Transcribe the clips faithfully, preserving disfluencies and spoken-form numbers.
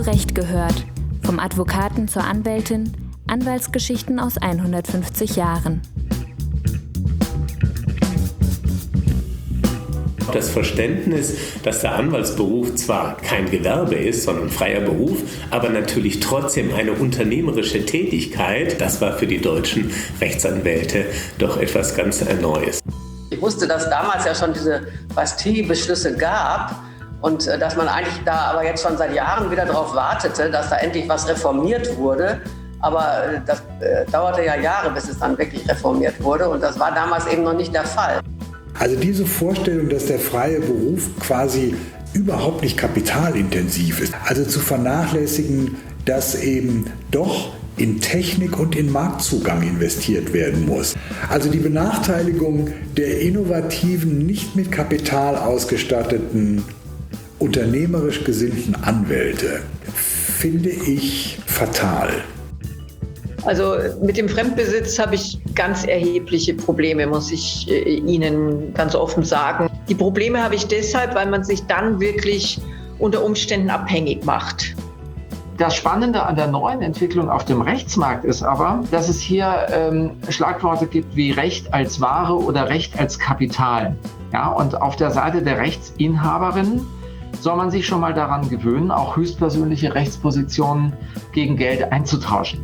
Recht gehört. Vom Advokaten zur Anwältin, Anwaltsgeschichten aus hundertfünfzig Jahren. Das Verständnis, dass der Anwaltsberuf zwar kein Gewerbe ist, sondern freier Beruf, aber natürlich trotzdem eine unternehmerische Tätigkeit, das war für die deutschen Rechtsanwälte doch etwas ganz Neues. Ich wusste, dass damals ja schon diese Bastille-Beschlüsse gab und dass man eigentlich da aber jetzt schon seit Jahren wieder darauf wartete, dass da endlich was reformiert wurde. Aber das äh, dauerte ja Jahre, bis es dann wirklich reformiert wurde und das war damals eben noch nicht der Fall. Also diese Vorstellung, dass der freie Beruf quasi überhaupt nicht kapitalintensiv ist, also zu vernachlässigen, dass eben doch in Technik und in Marktzugang investiert werden muss. Also die Benachteiligung der innovativen, nicht mit Kapital ausgestatteten, unternehmerisch gesinnten Anwälte finde ich fatal. Also mit dem Fremdbesitz habe ich ganz erhebliche Probleme, muss ich äh, Ihnen ganz offen sagen. Die Probleme habe ich deshalb, weil man sich dann wirklich unter Umständen abhängig macht. Das Spannende an der neuen Entwicklung auf dem Rechtsmarkt ist aber, dass es hier ähm, Schlagworte gibt wie Recht als Ware oder Recht als Kapital. Ja, und auf der Seite der Rechtsinhaberin soll man sich schon mal daran gewöhnen, auch höchstpersönliche Rechtspositionen gegen Geld einzutauschen.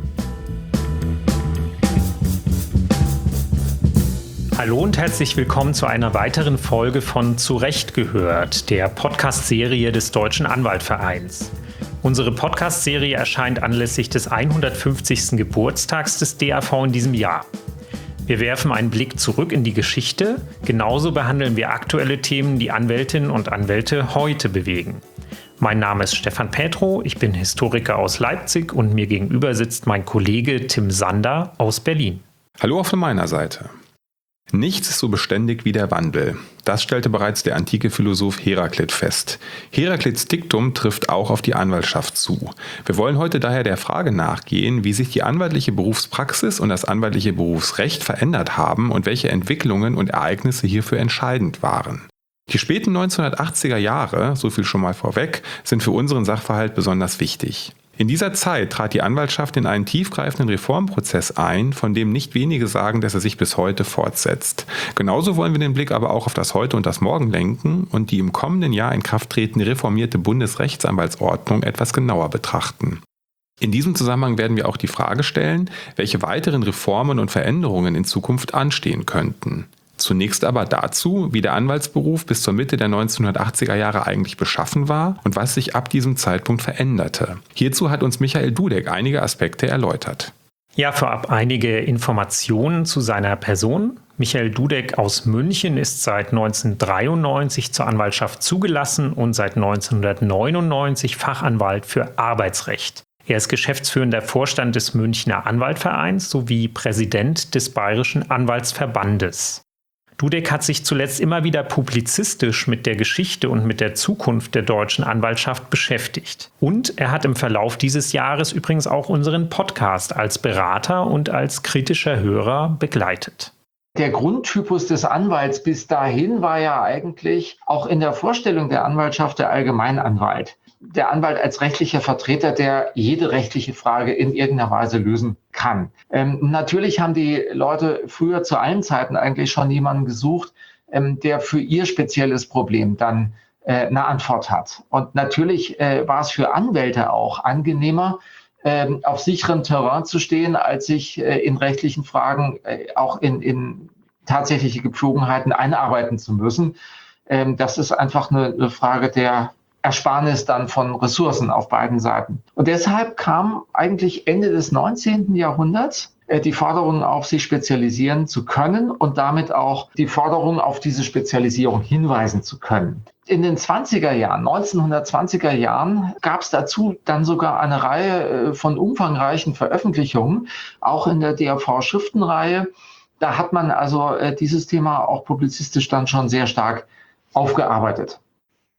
Hallo und herzlich willkommen zu einer weiteren Folge von Zu Recht gehört, der Podcast-Serie des Deutschen Anwaltvereins. Unsere Podcast-Serie erscheint anlässlich des hundertfünfzigsten Geburtstags des D A V in diesem Jahr. Wir werfen einen Blick zurück in die Geschichte, genauso behandeln wir aktuelle Themen, die Anwältinnen und Anwälte heute bewegen. Mein Name ist Stefan Petrow, ich bin Historiker aus Leipzig und mir gegenüber sitzt mein Kollege Tim Sander aus Berlin. Hallo auch von meiner Seite. Nichts ist so beständig wie der Wandel. Das stellte bereits der antike Philosoph Heraklit fest. Heraklits Diktum trifft auch auf die Anwaltschaft zu. Wir wollen heute daher der Frage nachgehen, wie sich die anwaltliche Berufspraxis und das anwaltliche Berufsrecht verändert haben und welche Entwicklungen und Ereignisse hierfür entscheidend waren. Die späten neunzehnhundertachtziger Jahre, so viel schon mal vorweg, sind für unseren Sachverhalt besonders wichtig. In dieser Zeit trat die Anwaltschaft in einen tiefgreifenden Reformprozess ein, von dem nicht wenige sagen, dass er sich bis heute fortsetzt. Genauso wollen wir den Blick aber auch auf das Heute und das Morgen lenken und die im kommenden Jahr in Kraft tretende reformierte Bundesrechtsanwaltsordnung etwas genauer betrachten. In diesem Zusammenhang werden wir auch die Frage stellen, welche weiteren Reformen und Veränderungen in Zukunft anstehen könnten. Zunächst aber dazu, wie der Anwaltsberuf bis zur Mitte der neunzehnhundertachtziger Jahre eigentlich beschaffen war und was sich ab diesem Zeitpunkt veränderte. Hierzu hat uns Michael Dudek einige Aspekte erläutert. Ja, vorab einige Informationen zu seiner Person. Michael Dudek aus München ist seit neunzehnhundertdreiundneunzig zur Anwaltschaft zugelassen und seit neunzehnhundertneunundneunzig Fachanwalt für Arbeitsrecht. Er ist geschäftsführender Vorstand des Münchner Anwaltvereins sowie Präsident des Bayerischen Anwaltsverbandes. Dudek hat sich zuletzt immer wieder publizistisch mit der Geschichte und mit der Zukunft der deutschen Anwaltschaft beschäftigt. Und er hat im Verlauf dieses Jahres übrigens auch unseren Podcast als Berater und als kritischer Hörer begleitet. Der Grundtypus des Anwalts bis dahin war ja eigentlich auch in der Vorstellung der Anwaltschaft der Allgemeinanwalt. Der Anwalt als rechtlicher Vertreter, der jede rechtliche Frage in irgendeiner Weise lösen kann. Ähm, natürlich haben die Leute früher zu allen Zeiten eigentlich schon jemanden gesucht, ähm, der für ihr spezielles Problem dann äh, eine Antwort hat. Und natürlich äh, war es für Anwälte auch angenehmer, ähm, auf sicherem Terrain zu stehen, als sich äh, in rechtlichen Fragen äh, auch in, in tatsächliche Gepflogenheiten einarbeiten zu müssen. Ähm, das ist einfach eine, eine Frage der Ersparnis dann von Ressourcen auf beiden Seiten. Und deshalb kam eigentlich Ende des neunzehnten Jahrhunderts äh, die Forderung auf, sich spezialisieren zu können und damit auch die Forderung auf diese Spezialisierung hinweisen zu können. In den zwanziger Jahren, neunzehnhundertzwanziger Jahren, gab es dazu dann sogar eine Reihe äh, von umfangreichen Veröffentlichungen, auch in der D A V-Schriftenreihe. Da hat man also äh, dieses Thema auch publizistisch dann schon sehr stark aufgearbeitet.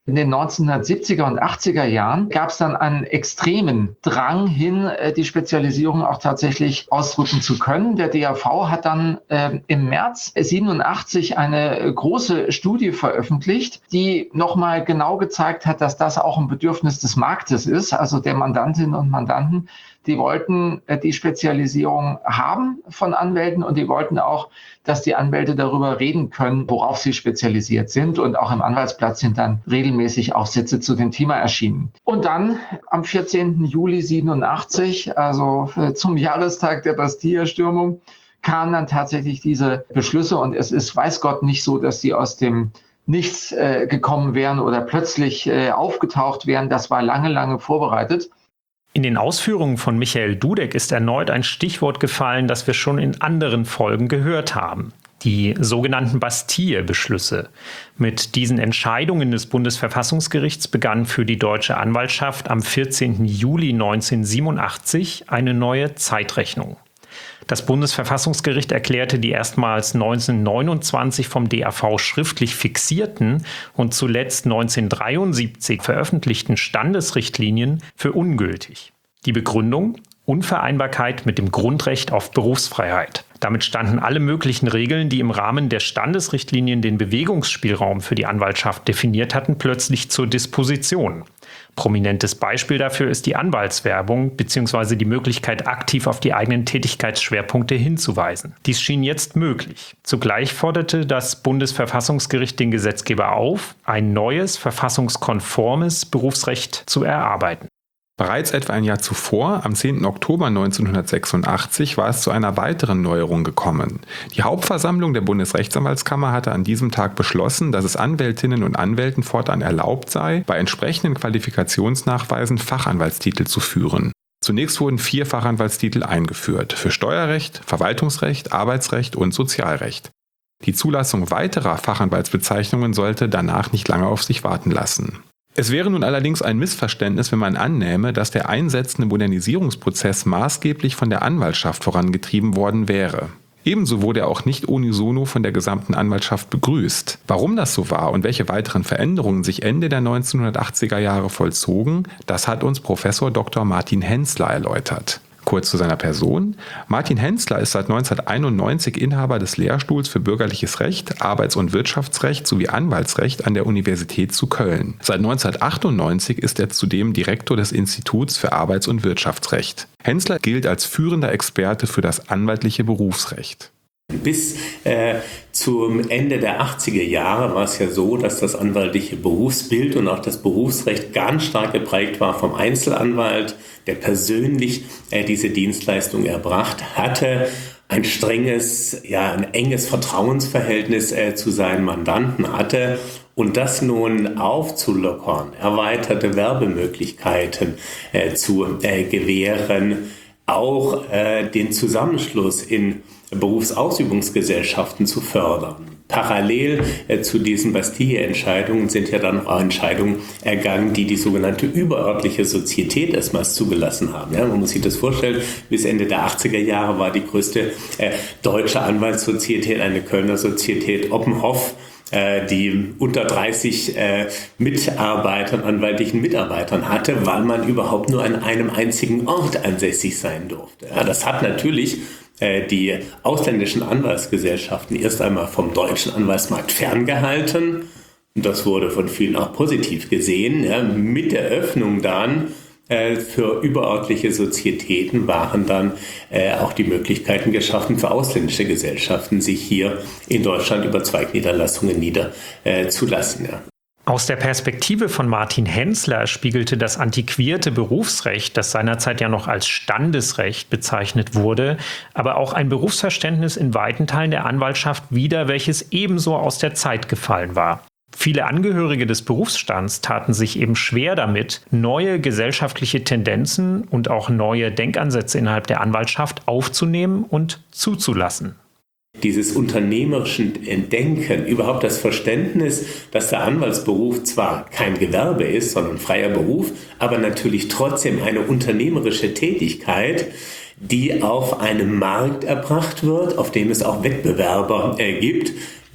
In den neunzehnhundertsiebziger und achtziger Jahren gab es dann einen extremen Drang hin, die Spezialisierung auch tatsächlich ausdrücken zu können. Der D A V hat dann äh, im März siebenundachtzig eine große Studie veröffentlicht, die nochmal genau gezeigt hat, dass das auch ein Bedürfnis des Marktes ist, also der Mandantinnen und Mandanten. Die wollten äh, die Spezialisierung haben von Anwälten und die wollten auch, dass die Anwälte darüber reden können, worauf sie spezialisiert sind. Und auch im Anwaltsblatt sind dann regelmäßig Aufsätze zu dem Thema erschienen. Und dann am vierzehnten Juli siebenundachtzig, also äh, zum Jahrestag der Bastille-Stürmung, kamen dann tatsächlich diese Beschlüsse. Und es ist, weiß Gott, nicht so, dass sie aus dem Nichts äh, gekommen wären oder plötzlich äh, aufgetaucht wären. Das war lange, lange vorbereitet. In den Ausführungen von Michael Dudek ist erneut ein Stichwort gefallen, das wir schon in anderen Folgen gehört haben. Die sogenannten Bastille-Beschlüsse. Mit diesen Entscheidungen des Bundesverfassungsgerichts begann für die deutsche Anwaltschaft am vierzehnten Juli neunzehnhundertsiebenundachtzig eine neue Zeitrechnung. Das Bundesverfassungsgericht erklärte die erstmals neunzehnhundertneunundzwanzig vom D A V schriftlich fixierten und zuletzt neunzehnhundertdreiundsiebzig veröffentlichten Standesrichtlinien für ungültig. Die Begründung: Unvereinbarkeit mit dem Grundrecht auf Berufsfreiheit. Damit standen alle möglichen Regeln, die im Rahmen der Standesrichtlinien den Bewegungsspielraum für die Anwaltschaft definiert hatten, plötzlich zur Disposition. Prominentes Beispiel dafür ist die Anwaltswerbung bzw. die Möglichkeit, aktiv auf die eigenen Tätigkeitsschwerpunkte hinzuweisen. Dies schien jetzt möglich. Zugleich forderte das Bundesverfassungsgericht den Gesetzgeber auf, ein neues, verfassungskonformes Berufsrecht zu erarbeiten. Bereits etwa ein Jahr zuvor, am zehnten Oktober neunzehnhundertsechsundachtzig, war es zu einer weiteren Neuerung gekommen. Die Hauptversammlung der Bundesrechtsanwaltskammer hatte an diesem Tag beschlossen, dass es Anwältinnen und Anwälten fortan erlaubt sei, bei entsprechenden Qualifikationsnachweisen Fachanwaltstitel zu führen. Zunächst wurden vier Fachanwaltstitel eingeführt: für Steuerrecht, Verwaltungsrecht, Arbeitsrecht und Sozialrecht. Die Zulassung weiterer Fachanwaltsbezeichnungen sollte danach nicht lange auf sich warten lassen. Es wäre nun allerdings ein Missverständnis, wenn man annähme, dass der einsetzende Modernisierungsprozess maßgeblich von der Anwaltschaft vorangetrieben worden wäre. Ebenso wurde er auch nicht unisono von der gesamten Anwaltschaft begrüßt. Warum das so war und welche weiteren Veränderungen sich Ende der neunzehnhundertachtziger Jahre vollzogen, das hat uns Professor Doktor Martin Hensler erläutert. Kurz zu seiner Person. Martin Hensler ist seit neunzehnhunderteinundneunzig Inhaber des Lehrstuhls für Bürgerliches Recht, Arbeits- und Wirtschaftsrecht sowie Anwaltsrecht an der Universität zu Köln. Seit neunzehnhundertachtundneunzig ist er zudem Direktor des Instituts für Arbeits- und Wirtschaftsrecht. Hensler gilt als führender Experte für das anwaltliche Berufsrecht. Bis äh, zum Ende der achtziger Jahre war es ja so, dass das anwaltliche Berufsbild und auch das Berufsrecht ganz stark geprägt war vom Einzelanwalt, der persönlich äh, diese Dienstleistung erbracht hatte, ein strenges, ja, ein enges Vertrauensverhältnis äh, zu seinen Mandanten hatte. Und das nun aufzulockern, erweiterte Werbemöglichkeiten äh, zu äh, gewähren, auch äh, den Zusammenschluss in Berufsausübungsgesellschaften zu fördern. Parallel äh, zu diesen Bastille-Entscheidungen sind ja dann auch Entscheidungen ergangen, die die sogenannte überörtliche Sozietät erstmals zugelassen haben. Ja, man muss sich das vorstellen, bis Ende der achtziger Jahre war die größte äh, deutsche Anwaltssozietät eine Kölner Sozietät Oppenhoff, äh, die unter dreißig äh, Mitarbeitern, anwaltlichen Mitarbeitern hatte, weil man überhaupt nur an einem einzigen Ort ansässig sein durfte. Ja, das hat natürlich die ausländischen Anwaltsgesellschaften erst einmal vom deutschen Anwaltsmarkt ferngehalten. Und das wurde von vielen auch positiv gesehen. Ja, mit der Öffnung dann äh, für überörtliche Sozietäten waren dann äh, auch die Möglichkeiten geschaffen für ausländische Gesellschaften, sich hier in Deutschland über Zweigniederlassungen niederzulassen. Äh, ja. Aus der Perspektive von Martin Hensler spiegelte das antiquierte Berufsrecht, das seinerzeit ja noch als Standesrecht bezeichnet wurde, aber auch ein Berufsverständnis in weiten Teilen der Anwaltschaft wider, welches ebenso aus der Zeit gefallen war. Viele Angehörige des Berufsstands taten sich eben schwer damit, neue gesellschaftliche Tendenzen und auch neue Denkansätze innerhalb der Anwaltschaft aufzunehmen und zuzulassen. Dieses unternehmerische Denken, überhaupt das Verständnis, dass der Anwaltsberuf zwar kein Gewerbe ist, sondern freier Beruf, aber natürlich trotzdem eine unternehmerische Tätigkeit, die auf einem Markt erbracht wird, auf dem es auch Wettbewerber äh, gibt,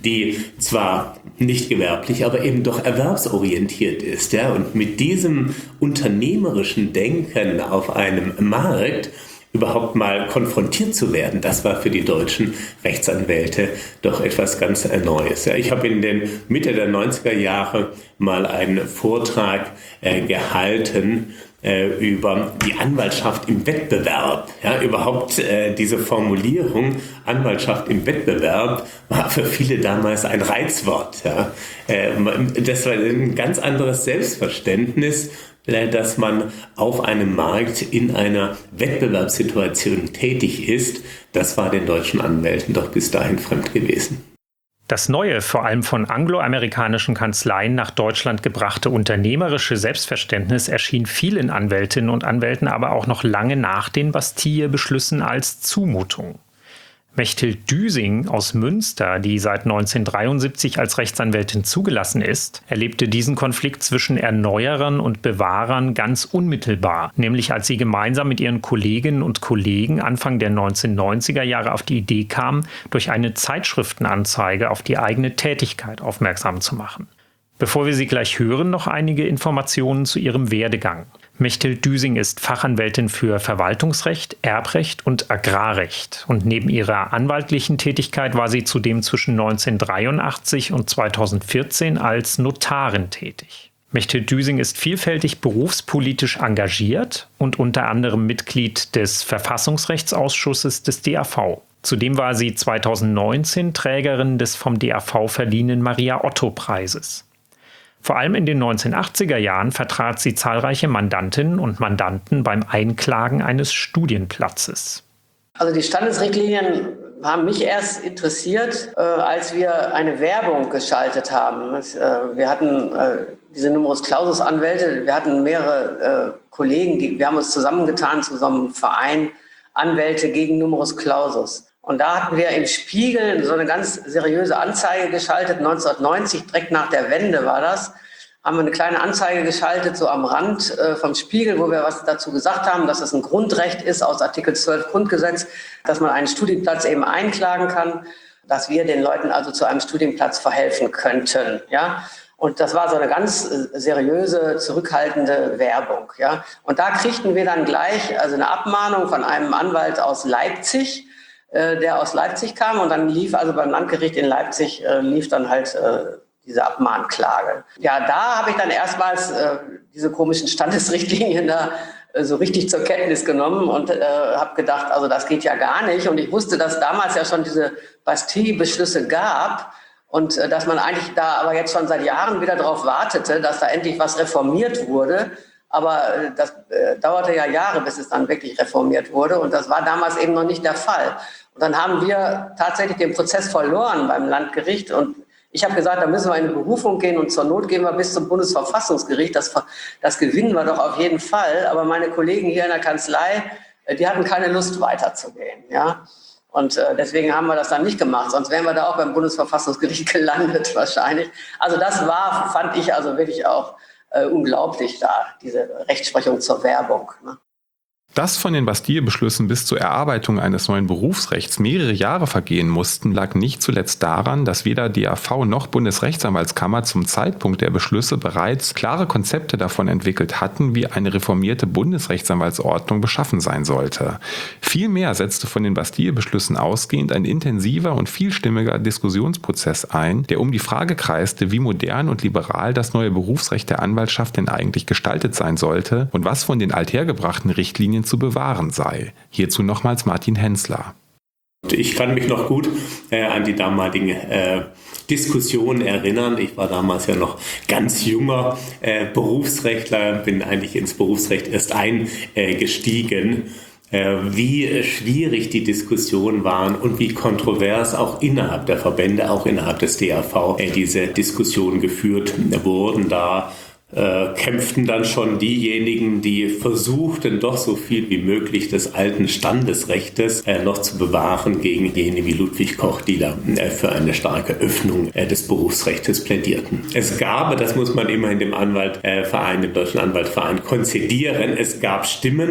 die zwar nicht gewerblich, aber eben doch erwerbsorientiert ist. Ja? Und mit diesem unternehmerischen Denken auf einem Markt überhaupt mal konfrontiert zu werden, das war für die deutschen Rechtsanwälte doch etwas ganz Neues. Ja, ich habe in den Mitte der neunziger Jahre mal einen Vortrag äh, gehalten äh, über die Anwaltschaft im Wettbewerb. Ja, überhaupt äh, diese Formulierung Anwaltschaft im Wettbewerb war für viele damals ein Reizwort. Ja. Äh, das war ein ganz anderes Selbstverständnis, dass man auf einem Markt in einer Wettbewerbssituation tätig ist. Das war den deutschen Anwälten doch bis dahin fremd gewesen. Das neue, vor allem von angloamerikanischen Kanzleien nach Deutschland gebrachte unternehmerische Selbstverständnis erschien vielen Anwältinnen und Anwälten aber auch noch lange nach den Bastille-Beschlüssen als Zumutung. Mechthild Düsing aus Münster, die seit neunzehnhundertdreiundsiebzig als Rechtsanwältin zugelassen ist, erlebte diesen Konflikt zwischen Erneuerern und Bewahrern ganz unmittelbar, nämlich als sie gemeinsam mit ihren Kolleginnen und Kollegen Anfang der neunzehnhundertneunziger Jahre auf die Idee kam, durch eine Zeitschriftenanzeige auf die eigene Tätigkeit aufmerksam zu machen. Bevor wir sie gleich hören, noch einige Informationen zu ihrem Werdegang. Mechthild Düsing ist Fachanwältin für Verwaltungsrecht, Erbrecht und Agrarrecht. Und neben ihrer anwaltlichen Tätigkeit war sie zudem zwischen neunzehnhundertdreiundachtzig und zweitausendvierzehn als Notarin tätig. Mechthild Düsing ist vielfältig berufspolitisch engagiert und unter anderem Mitglied des Verfassungsrechtsausschusses des D A V. Zudem war sie zweitausendneunzehn Trägerin des vom D A V verliehenen Maria-Otto-Preises. Vor allem in den neunzehnhundertachtziger Jahren vertrat sie zahlreiche Mandantinnen und Mandanten beim Einklagen eines Studienplatzes. Also die Standesrichtlinien haben mich erst interessiert, äh, als wir eine Werbung geschaltet haben. Das, äh, wir hatten äh, diese Numerus Clausus Anwälte, wir hatten mehrere äh, Kollegen, die, wir haben uns zusammengetan zu so einem Verein Anwälte gegen Numerus Clausus. Und da hatten wir im Spiegel so eine ganz seriöse Anzeige geschaltet, neunzehnhundertneunzig, direkt nach der Wende war das, haben wir eine kleine Anzeige geschaltet, so am Rand äh, vom Spiegel, wo wir was dazu gesagt haben, dass es ein Grundrecht ist aus Artikel zwölf Grundgesetz, dass man einen Studienplatz eben einklagen kann, dass wir den Leuten also zu einem Studienplatz verhelfen könnten, ja. Und das war so eine ganz seriöse, zurückhaltende Werbung, ja. Und da kriegten wir dann gleich also eine Abmahnung von einem Anwalt aus Leipzig, der aus Leipzig kam, und dann lief also beim Landgericht in Leipzig äh, lief dann halt äh, diese Abmahnklage. Ja, da habe ich dann erstmals äh, diese komischen Standesrichtlinien da äh, so richtig zur Kenntnis genommen und äh, habe gedacht, also das geht ja gar nicht. Und ich wusste, dass damals ja schon diese Bastille-Beschlüsse gab und äh, dass man eigentlich da aber jetzt schon seit Jahren wieder darauf wartete, dass da endlich was reformiert wurde. Aber äh, das äh, dauerte ja Jahre, bis es dann wirklich reformiert wurde. Und das war damals eben noch nicht der Fall. Und dann haben wir tatsächlich den Prozess verloren beim Landgericht. Und ich habe gesagt, da müssen wir in eine Berufung gehen und zur Not gehen wir bis zum Bundesverfassungsgericht. Das, das gewinnen wir doch auf jeden Fall. Aber meine Kollegen hier in der Kanzlei, die hatten keine Lust weiterzugehen. Ja? Und äh, deswegen haben wir das dann nicht gemacht. Sonst wären wir da auch beim Bundesverfassungsgericht gelandet wahrscheinlich. Also das war, fand ich also wirklich auch äh, unglaublich da, diese Rechtsprechung zur Werbung. Ne? Dass von den Bastille-Beschlüssen bis zur Erarbeitung eines neuen Berufsrechts mehrere Jahre vergehen mussten, lag nicht zuletzt daran, dass weder D A V noch Bundesrechtsanwaltskammer zum Zeitpunkt der Beschlüsse bereits klare Konzepte davon entwickelt hatten, wie eine reformierte Bundesrechtsanwaltsordnung beschaffen sein sollte. Vielmehr setzte von den Bastille-Beschlüssen ausgehend ein intensiver und vielstimmiger Diskussionsprozess ein, der um die Frage kreiste, wie modern und liberal das neue Berufsrecht der Anwaltschaft denn eigentlich gestaltet sein sollte und was von den althergebrachten Richtlinien zu bewahren sei. Hierzu nochmals Martin Hensler. Ich kann mich noch gut äh, an die damaligen äh, Diskussionen erinnern. Ich war damals ja noch ganz junger äh, Berufsrechtler, bin eigentlich ins Berufsrecht erst eingestiegen. Äh, wie schwierig die Diskussionen waren und wie kontrovers auch innerhalb der Verbände, auch innerhalb des D A V, äh, diese Diskussionen geführt wurden. Da Äh, kämpften dann schon diejenigen, die versuchten, doch so viel wie möglich des alten Standesrechtes äh, noch zu bewahren, gegen jene wie Ludwig Koch, die da äh, für eine starke Öffnung äh, des Berufsrechtes plädierten. Es gab, das muss man immerhin dem Anwaltverein, dem Deutschen Anwaltverein konzedieren, es gab Stimmen,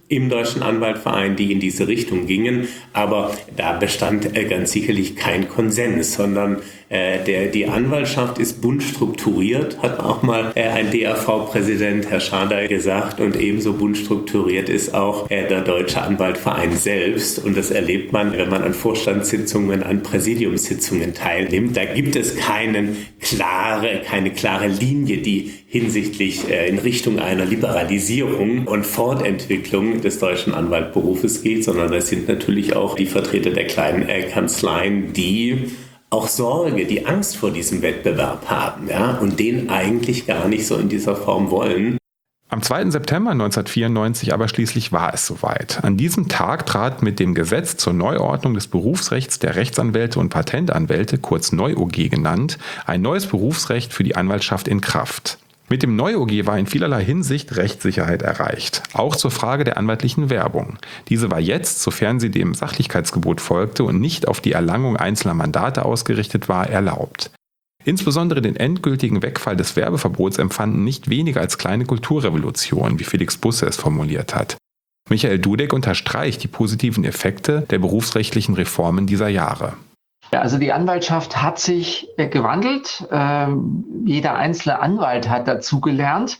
im Deutschen Anwaltverein, die in diese Richtung gingen. Aber da bestand äh, ganz sicherlich kein Konsens, sondern äh, der, die Anwaltschaft ist bunt strukturiert, hat auch mal äh, ein D A V-Präsident, Herr Schader, gesagt. Und ebenso bunt strukturiert ist auch äh, der Deutsche Anwaltverein selbst. Und das erlebt man, wenn man an Vorstandssitzungen, an Präsidiumssitzungen teilnimmt. Da gibt es keinen klare, keine klare Linie, die hinsichtlich äh, in Richtung einer Liberalisierung und Fortentwicklung des deutschen Anwaltberufes geht, sondern das sind natürlich auch die Vertreter der kleinen äh, Kanzleien, die auch Sorge, die Angst vor diesem Wettbewerb haben, ja, und den eigentlich gar nicht so in dieser Form wollen. Am zweiten September neunzehnhundertvierundneunzig aber schließlich war es soweit. An diesem Tag trat mit dem Gesetz zur Neuordnung des Berufsrechts der Rechtsanwälte und Patentanwälte, kurz Neu-O G genannt, ein neues Berufsrecht für die Anwaltschaft in Kraft. Mit dem Neu-O G war in vielerlei Hinsicht Rechtssicherheit erreicht, auch zur Frage der anwaltlichen Werbung. Diese war jetzt, sofern sie dem Sachlichkeitsgebot folgte und nicht auf die Erlangung einzelner Mandate ausgerichtet war, erlaubt. Insbesondere den endgültigen Wegfall des Werbeverbots empfanden nicht weniger als kleine Kulturrevolution, wie Felix Busse es formuliert hat. Michael Dudek unterstreicht die positiven Effekte der berufsrechtlichen Reformen dieser Jahre. Ja, also die Anwaltschaft hat sich gewandelt. Ähm, jeder einzelne Anwalt hat dazugelernt.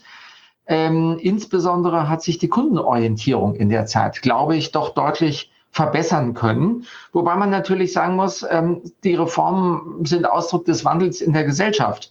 Ähm, insbesondere hat sich die Kundenorientierung in der Zeit, glaube ich, doch deutlich verbessern können. Wobei man natürlich sagen muss, ähm, die Reformen sind Ausdruck des Wandels in der Gesellschaft.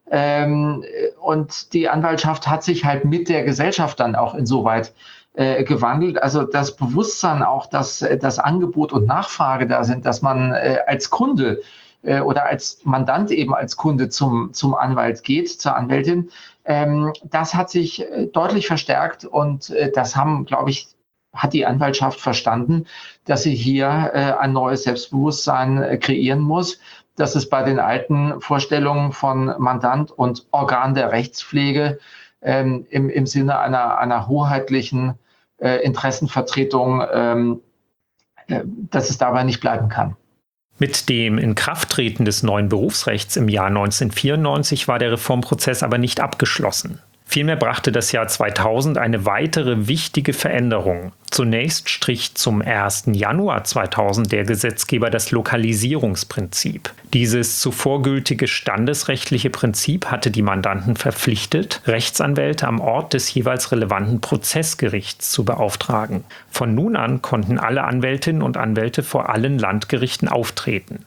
Ähm, und die Anwaltschaft hat sich halt mit der Gesellschaft dann auch insoweit äh, gewandelt. Also das Bewusstsein auch, dass das Angebot und Nachfrage da sind, dass man äh, als Kunde äh, oder als Mandant eben als Kunde zum, zum Anwalt geht, zur Anwältin, ähm, das hat sich äh, deutlich verstärkt und äh, das haben, glaube ich, hat die Anwaltschaft verstanden, dass sie hier äh, ein neues Selbstbewusstsein äh, kreieren muss, dass es bei den alten Vorstellungen von Mandant und Organ der Rechtspflege ähm, im, im Sinne einer, einer hoheitlichen äh, Interessenvertretung, ähm, äh, dass es dabei nicht bleiben kann. Mit dem Inkrafttreten des neuen Berufsrechts im Jahr neunzehnhundertvierundneunzig war der Reformprozess aber nicht abgeschlossen. Vielmehr brachte das Jahr zweitausend eine weitere wichtige Veränderung. Zunächst strich zum ersten Januar zweitausend der Gesetzgeber das Lokalisierungsprinzip. Dieses zuvor gültige standesrechtliche Prinzip hatte die Mandanten verpflichtet, Rechtsanwälte am Ort des jeweils relevanten Prozessgerichts zu beauftragen. Von nun an konnten alle Anwältinnen und Anwälte vor allen Landgerichten auftreten.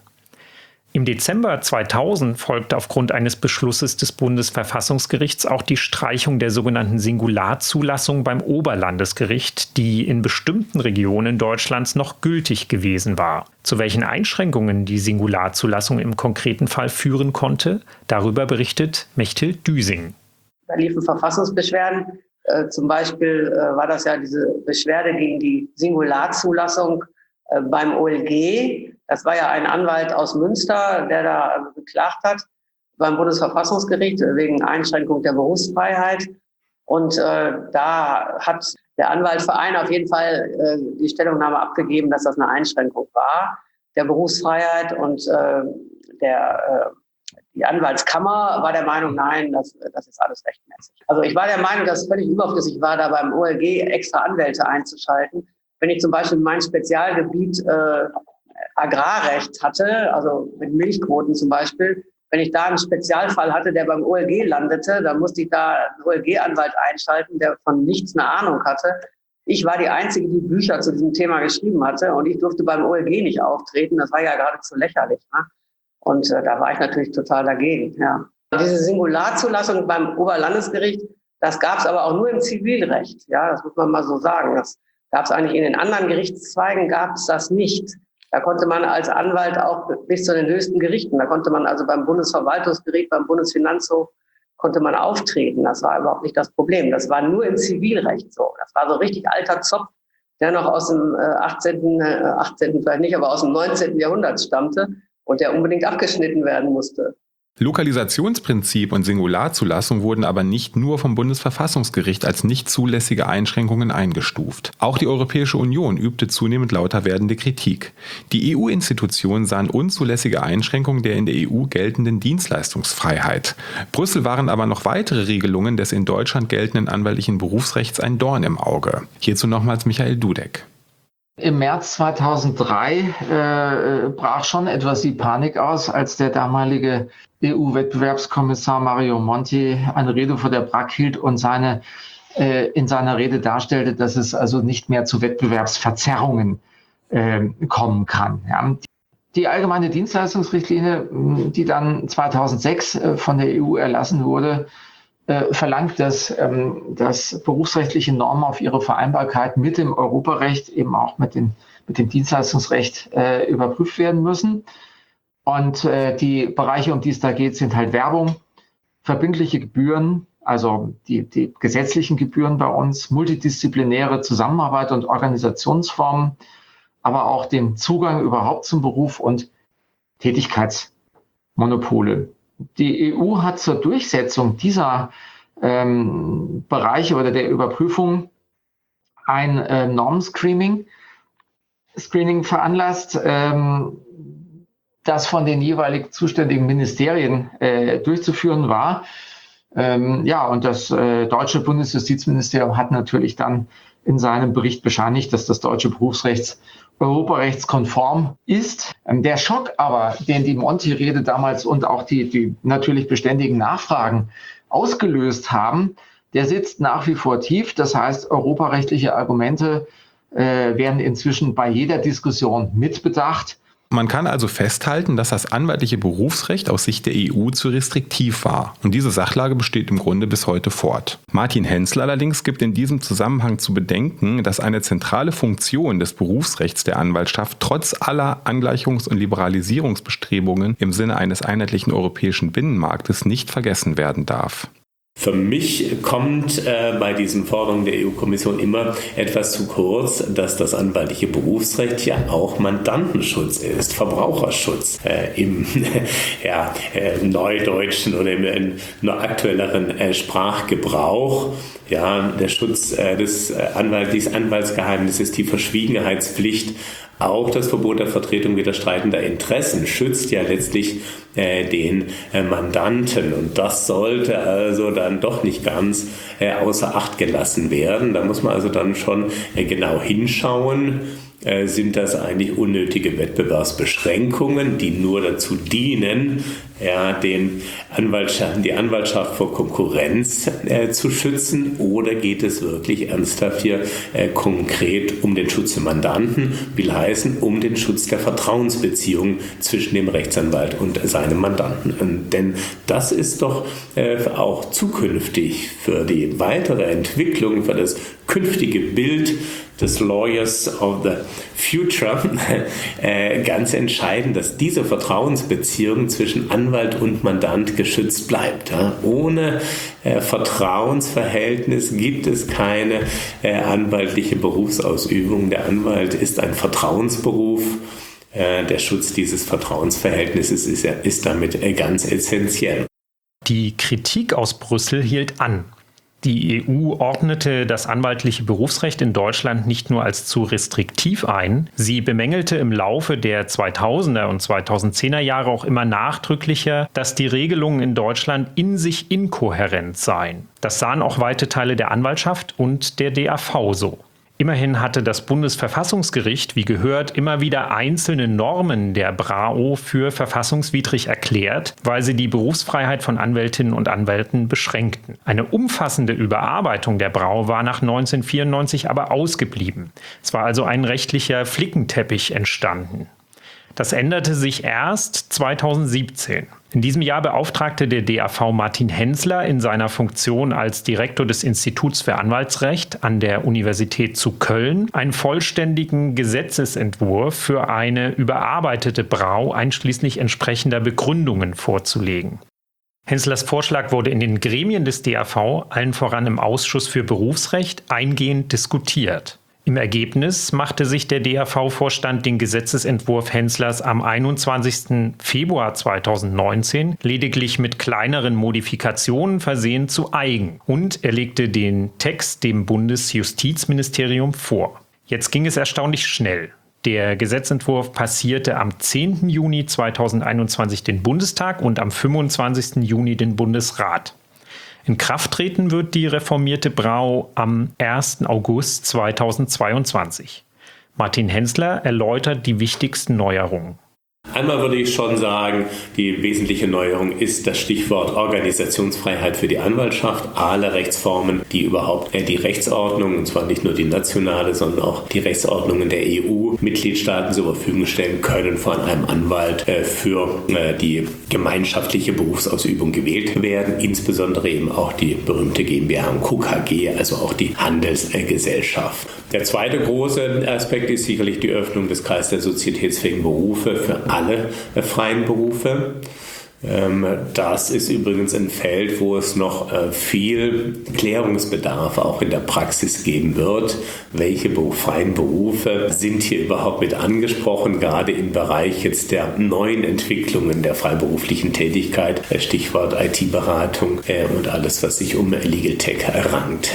Im Dezember zweitausend folgte aufgrund eines Beschlusses des Bundesverfassungsgerichts auch die Streichung der sogenannten Singularzulassung beim Oberlandesgericht, die in bestimmten Regionen Deutschlands noch gültig gewesen war. Zu welchen Einschränkungen die Singularzulassung im konkreten Fall führen konnte, darüber berichtet Mechthild Düsing. Da liefen Verfassungsbeschwerden. Äh, zum Beispiel äh, war das ja diese Beschwerde gegen die Singularzulassung äh, beim O L G. Das war ja ein Anwalt aus Münster, der da geklagt hat beim Bundesverfassungsgericht wegen Einschränkung der Berufsfreiheit. Und äh, da hat der Anwaltverein auf jeden Fall äh, die Stellungnahme abgegeben, dass das eine Einschränkung war der Berufsfreiheit. Und äh, der, äh, die Anwaltskammer war der Meinung, nein, das, das ist alles rechtmäßig. Also ich war der Meinung, dass es völlig überflüssig war, da beim O L G extra Anwälte einzuschalten. Wenn ich zum Beispiel mein Spezialgebiet äh, Agrarrecht hatte, also mit Milchquoten zum Beispiel, wenn ich da einen Spezialfall hatte, der beim O L G landete, dann musste ich da einen O L G-Anwalt einschalten, der von nichts eine Ahnung hatte. Ich war die Einzige, die Bücher zu diesem Thema geschrieben hatte und ich durfte beim O L G nicht auftreten. Das war ja geradezu lächerlich, ne? Und äh, da war ich natürlich total dagegen. Ja. Diese Singularzulassung beim Oberlandesgericht, das gab es aber auch nur im Zivilrecht. Ja, das muss man mal so sagen. Das gab es eigentlich in den anderen Gerichtszweigen, gab es das nicht. Da konnte man als Anwalt auch bis zu den höchsten Gerichten, da konnte man also beim Bundesverwaltungsgericht, beim Bundesfinanzhof, konnte man auftreten. Das war überhaupt nicht das Problem. Das war nur im Zivilrecht so. Das war so richtig alter Zopf, der noch aus dem achtzehnten. achtzehnten vielleicht nicht, aber aus dem neunzehnten. Jahrhundert stammte und der unbedingt abgeschnitten werden musste. Lokalisationsprinzip und Singularzulassung wurden aber nicht nur vom Bundesverfassungsgericht als nicht zulässige Einschränkungen eingestuft. Auch die Europäische Union übte zunehmend lauter werdende Kritik. Die E U-Institutionen sahen unzulässige Einschränkungen der in der E U geltenden Dienstleistungsfreiheit. Brüssel waren aber noch weitere Regelungen des in Deutschland geltenden anwaltlichen Berufsrechts ein Dorn im Auge. Hierzu nochmals Michael Dudek. Im März zweitausenddrei äh, brach schon etwas die Panik aus, als der damalige E U-Wettbewerbskommissar Mario Monti eine Rede vor der B R A C hielt und seine, äh, in seiner Rede darstellte, dass es also nicht mehr zu Wettbewerbsverzerrungen äh, kommen kann. Ja. Die allgemeine Dienstleistungsrichtlinie, die dann zweitausendsechs äh, von der E U erlassen wurde, äh, verlangt, dass, ähm, dass berufsrechtliche Normen auf ihre Vereinbarkeit mit dem Europarecht, eben auch mit, den, mit dem Dienstleistungsrecht äh, überprüft werden müssen. Und äh, die Bereiche, um die es da geht, sind halt Werbung, verbindliche Gebühren, also die, die gesetzlichen Gebühren bei uns, multidisziplinäre Zusammenarbeit und Organisationsformen, aber auch den Zugang überhaupt zum Beruf und Tätigkeitsmonopole. Die E U hat zur Durchsetzung dieser ähm, Bereiche oder der Überprüfung ein äh, Normscreening Screening veranlasst, ähm, das von den jeweilig zuständigen Ministerien äh, durchzuführen war. Ähm, ja, und das äh, deutsche Bundesjustizministerium hat natürlich dann in seinem Bericht bescheinigt, dass das deutsche Berufsrecht europarechtskonform ist. Ähm, der Schock aber, den die Monti-Rede damals und auch die, die natürlich beständigen Nachfragen ausgelöst haben, der sitzt nach wie vor tief. Das heißt, europarechtliche Argumente äh, werden inzwischen bei jeder Diskussion mitbedacht. Man kann also festhalten, dass das anwaltliche Berufsrecht aus Sicht der E U zu restriktiv war. Und diese Sachlage besteht im Grunde bis heute fort. Martin Hensler allerdings gibt in diesem Zusammenhang zu bedenken, dass eine zentrale Funktion des Berufsrechts der Anwaltschaft trotz aller Angleichungs- und Liberalisierungsbestrebungen im Sinne eines einheitlichen europäischen Binnenmarktes nicht vergessen werden darf. Für mich kommt äh, bei diesen Forderungen der E U-Kommission immer etwas zu kurz, dass das anwaltliche Berufsrecht ja auch Mandantenschutz ist, Verbraucherschutz äh, im ja, äh, neudeutschen oder im äh, nur aktuelleren äh, Sprachgebrauch. Ja, der Schutz äh, des äh, anwaltlichen Anwaltsgeheimnisses, die Verschwiegenheitspflicht, auch das Verbot der Vertretung widerstreitender Interessen schützt ja letztlich äh, den äh, Mandanten. Und das sollte also dann doch nicht ganz äh, außer Acht gelassen werden. Da muss man also dann schon äh, genau hinschauen. Äh, sind das eigentlich unnötige Wettbewerbsbeschränkungen, die nur dazu dienen, ja, den Anwaltschaft, die Anwaltschaft vor Konkurrenz äh, zu schützen, oder geht es wirklich ernsthaft hier äh, konkret um den Schutz der Mandanten, will heißen um den Schutz der Vertrauensbeziehung zwischen dem Rechtsanwalt und seinem Mandanten. Und denn das ist doch äh, auch zukünftig für die weitere Entwicklung, für das künftige Bild des Lawyers of the Future äh, ganz entscheidend, dass diese Vertrauensbeziehung zwischen Anwalt und Mandant geschützt bleibt. Ja? Ohne äh, Vertrauensverhältnis gibt es keine äh, anwaltliche Berufsausübung. Der Anwalt ist ein Vertrauensberuf. Äh, der Schutz dieses Vertrauensverhältnisses ist, ist damit äh, ganz essentiell. Die Kritik aus Brüssel hielt an. Die E U ordnete das anwaltliche Berufsrecht in Deutschland nicht nur als zu restriktiv ein, sie bemängelte im Laufe der zweitausender und zweitausendzehner Jahre auch immer nachdrücklicher, dass die Regelungen in Deutschland in sich inkohärent seien. Das sahen auch weite Teile der Anwaltschaft und der D A V so. Immerhin hatte das Bundesverfassungsgericht, wie gehört, immer wieder einzelne Normen der B R A O für verfassungswidrig erklärt, weil sie die Berufsfreiheit von Anwältinnen und Anwälten beschränkten. Eine umfassende Überarbeitung der B R A O war nach neunzehnhundertvierundneunzig aber ausgeblieben. Es war also ein rechtlicher Flickenteppich entstanden. Das änderte sich erst zweitausendsiebzehn. In diesem Jahr beauftragte der D A V Martin Hensler in seiner Funktion als Direktor des Instituts für Anwaltsrecht an der Universität zu Köln einen vollständigen Gesetzesentwurf für eine überarbeitete B R A O einschließlich entsprechender Begründungen vorzulegen. Henslers Vorschlag wurde in den Gremien des D A V, allen voran im Ausschuss für Berufsrecht, eingehend diskutiert. Im Ergebnis machte sich der D A V-Vorstand den Gesetzesentwurf Henslers am einundzwanzigsten Februar zweitausendneunzehn lediglich mit kleineren Modifikationen versehen zu eigen und er legte den Text dem Bundesjustizministerium vor. Jetzt ging es erstaunlich schnell. Der Gesetzentwurf passierte am zehnten Juni zweitausendeinundzwanzig den Bundestag und am fünfundzwanzigsten Juni den Bundesrat. In Kraft treten wird die reformierte B R A U am ersten August zweitausendzweiundzwanzig. Martin Hensler erläutert die wichtigsten Neuerungen. Einmal würde ich schon sagen, die wesentliche Neuerung ist das Stichwort Organisationsfreiheit für die Anwaltschaft. Alle Rechtsformen, die überhaupt die Rechtsordnung, und zwar nicht nur die nationale, sondern auch die Rechtsordnungen der E U-Mitgliedstaaten zur Verfügung stellen können, von einem Anwalt für die gemeinschaftliche Berufsausübung gewählt werden. Insbesondere eben auch die berühmte GmbH und Co. K G, also auch die Handelsgesellschaft. Der zweite große Aspekt ist sicherlich die Öffnung des Kreises der sozietätsfähigen Berufe für alle freien Berufe. Das ist übrigens ein Feld, wo es noch viel Klärungsbedarf auch in der Praxis geben wird. Welche freien Berufe sind hier überhaupt mit angesprochen, gerade im Bereich jetzt der neuen Entwicklungen der freiberuflichen Tätigkeit, Stichwort I T-Beratung und alles, was sich um Legal Tech rankt.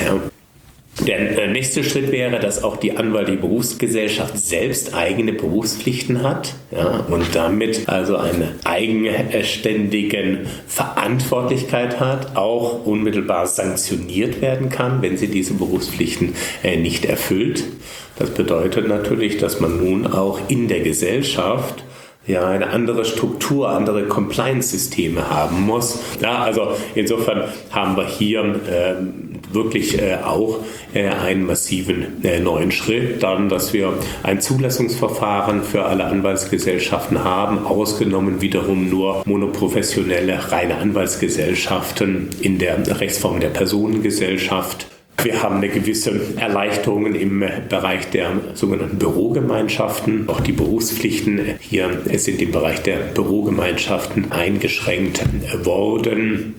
Der nächste Schritt wäre, dass auch die anwaltliche Berufsgesellschaft selbst eigene Berufspflichten hat, ja, und damit also eine eigenständige Verantwortlichkeit hat, auch unmittelbar sanktioniert werden kann, wenn sie diese Berufspflichten äh, nicht erfüllt. Das bedeutet natürlich, dass man nun auch in der Gesellschaft ja eine andere Struktur, andere Compliance-Systeme haben muss. Ja, also insofern haben wir hier äh, wirklich äh, auch äh, einen massiven äh, neuen Schritt. Dann, dass wir ein Zulassungsverfahren für alle Anwaltsgesellschaften haben, ausgenommen wiederum nur monoprofessionelle reine Anwaltsgesellschaften in der Rechtsform der Personengesellschaft. Wir haben eine gewisse Erleichterungen im Bereich der sogenannten Bürogemeinschaften. Auch die Berufspflichten hier sind im Bereich der Bürogemeinschaften eingeschränkt worden.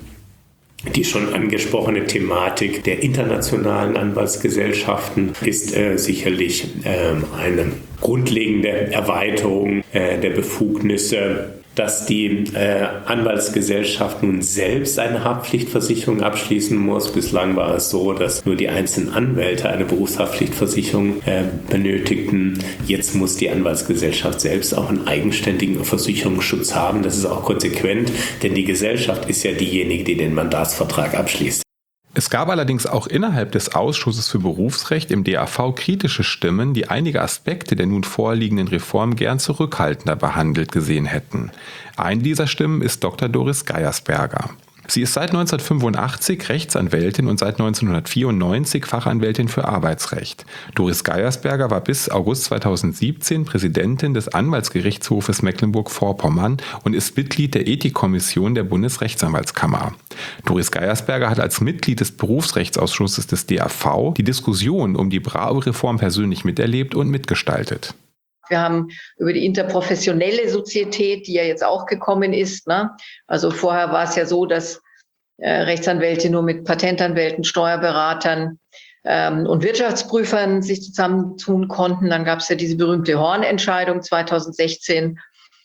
Die schon angesprochene Thematik der internationalen Anwaltsgesellschaften ist äh, sicherlich äh, eine grundlegende Erweiterung äh, der Befugnisse, dass die äh, Anwaltsgesellschaft nun selbst eine Haftpflichtversicherung abschließen muss. Bislang war es so, dass nur die einzelnen Anwälte eine Berufshaftpflichtversicherung äh, benötigten. Jetzt muss die Anwaltsgesellschaft selbst auch einen eigenständigen Versicherungsschutz haben. Das ist auch konsequent, denn die Gesellschaft ist ja diejenige, die den Mandatsvertrag abschließt. Es gab allerdings auch innerhalb des Ausschusses für Berufsrecht im D A V kritische Stimmen, die einige Aspekte der nun vorliegenden Reform gern zurückhaltender behandelt gesehen hätten. Eine dieser Stimmen ist Doktor Doris Geiersberger. Sie ist seit neunzehnhundertfünfundachtzig Rechtsanwältin und seit neunzehnhundertvierundneunzig Fachanwältin für Arbeitsrecht. Doris Geiersberger war bis August zweitausendsiebzehn Präsidentin des Anwaltsgerichtshofes Mecklenburg-Vorpommern und ist Mitglied der Ethikkommission der Bundesrechtsanwaltskammer. Doris Geiersberger hat als Mitglied des Berufsrechtsausschusses des D A V die Diskussion um die B R A U-Reform persönlich miterlebt und mitgestaltet. Wir haben über die interprofessionelle Sozietät, die ja jetzt auch gekommen ist, ne? Also vorher war es ja so, dass äh, Rechtsanwälte nur mit Patentanwälten, Steuerberatern ähm, und Wirtschaftsprüfern sich zusammentun konnten. Dann gab es ja diese berühmte Horn-Entscheidung zweitausendsechzehn.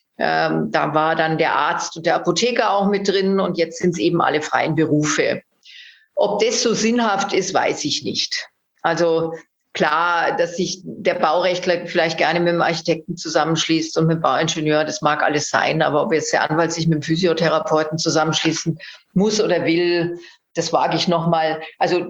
Ähm, da war dann der Arzt und der Apotheker auch mit drin und jetzt sind es eben alle freien Berufe. Ob das so sinnhaft ist, weiß ich nicht. Also klar, dass sich der Baurechtler vielleicht gerne mit dem Architekten zusammenschließt und mit dem Bauingenieur, das mag alles sein, aber ob jetzt der Anwalt sich mit dem Physiotherapeuten zusammenschließen muss oder will, das wage ich nochmal, also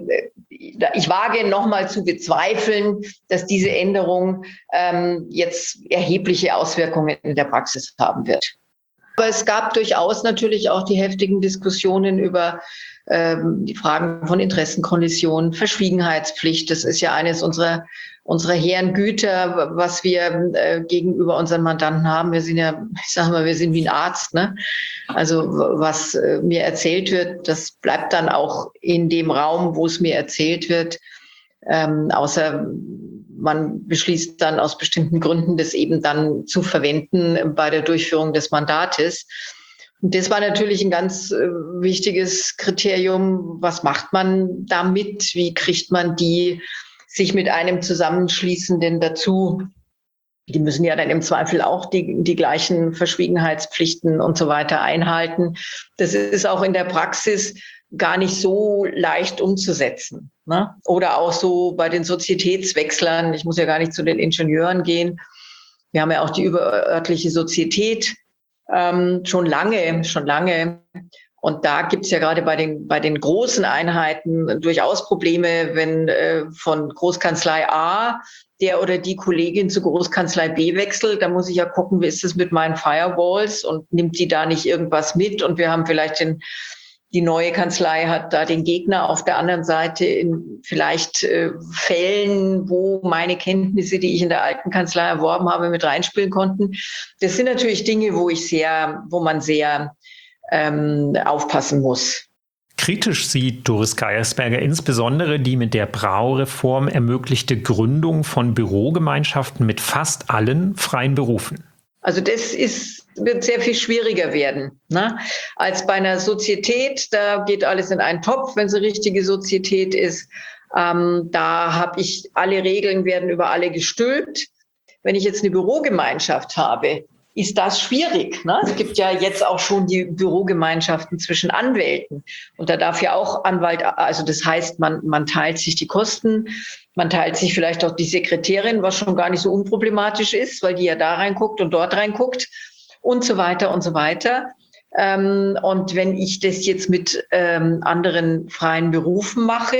ich wage nochmal zu bezweifeln, dass diese Änderung ähm, jetzt erhebliche Auswirkungen in der Praxis haben wird. Aber es gab durchaus natürlich auch die heftigen Diskussionen über ähm, die Fragen von Interessenkollision, Verschwiegenheitspflicht. Das ist ja eines unserer, unserer hehren Güter, was wir äh, gegenüber unseren Mandanten haben. Wir sind ja, ich sage mal, wir sind wie ein Arzt, ne? Also was äh, mir erzählt wird, das bleibt dann auch in dem Raum, wo es mir erzählt wird, ähm, außer man beschließt dann aus bestimmten Gründen, das eben dann zu verwenden bei der Durchführung des Mandates. Und das war natürlich ein ganz äh, wichtiges Kriterium. Was macht man damit? Wie kriegt man die sich mit einem zusammenschließenden dazu. Die müssen ja dann im Zweifel auch die, die gleichen Verschwiegenheitspflichten und so weiter einhalten. Das ist auch in der Praxis gar nicht so leicht umzusetzen, ne? Oder auch so bei den Sozietätswechslern. Ich muss ja gar nicht zu den Ingenieuren gehen. Wir haben ja auch die überörtliche Sozietät ähm, schon lange, schon lange. Und da gibt es ja gerade bei den, bei den großen Einheiten durchaus Probleme, wenn äh, von Großkanzlei A der oder die Kollegin zu Großkanzlei B wechselt. Da muss ich ja gucken, wie ist es mit meinen Firewalls und nimmt die da nicht irgendwas mit? Und wir haben vielleicht den Die neue Kanzlei hat da den Gegner auf der anderen Seite in vielleicht äh, Fällen, wo meine Kenntnisse, die ich in der alten Kanzlei erworben habe, mit reinspielen konnten. Das sind natürlich Dinge, wo ich sehr, wo man sehr ähm, aufpassen muss. Kritisch sieht Doris Geiersberger insbesondere die mit der Brau-Reform ermöglichte Gründung von Bürogemeinschaften mit fast allen freien Berufen. Also das ist, wird sehr viel schwieriger werden, ne? Als bei einer Sozietät. Da geht alles in einen Topf, wenn es eine richtige Sozietät ist. Ähm, da habe ich, alle Regeln werden über alle gestülpt. Wenn ich jetzt eine Bürogemeinschaft habe, ist das schwierig, ne? Es gibt ja jetzt auch schon die Bürogemeinschaften zwischen Anwälten. Und da darf ja auch Anwalt, also das heißt, man, man teilt sich die Kosten, man teilt sich vielleicht auch die Sekretärin, was schon gar nicht so unproblematisch ist, weil die ja da reinguckt und dort reinguckt und so weiter und so weiter. Ähm, und wenn ich das jetzt mit ähm, anderen freien Berufen mache,